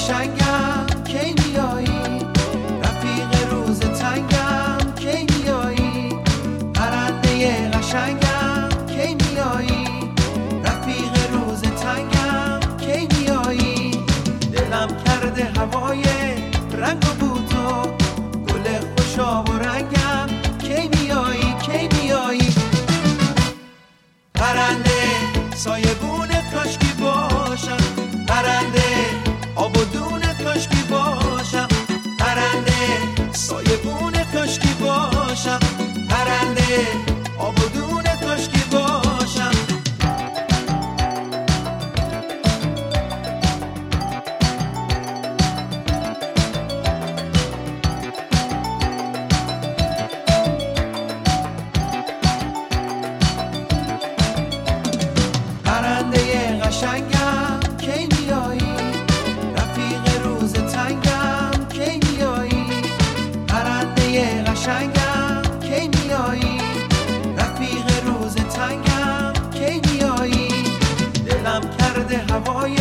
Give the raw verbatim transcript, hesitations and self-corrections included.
قشنگم کی میایی، رفیق روز تنگم کی میایی، پرنده قشنگم کی میایی، رفیق روز تنگم کی میایی، دلم کرده هوای رنگ و بوتو، گل خوشاب و رنگم کی میایی کی میایی، پرنده سایبون کاشکی باشم، پرنده آب و دون کاشکی باشم، پرنده سایبون کاشکی باشم، پرنده آب و دون کاشکی باشم. پرنده قشنگم کی میایی، رفیق روز تنگم کی میایی، پرنده قشنگم کی میایی، رفیق روز تنگم کی میایی، دلم کرده هوای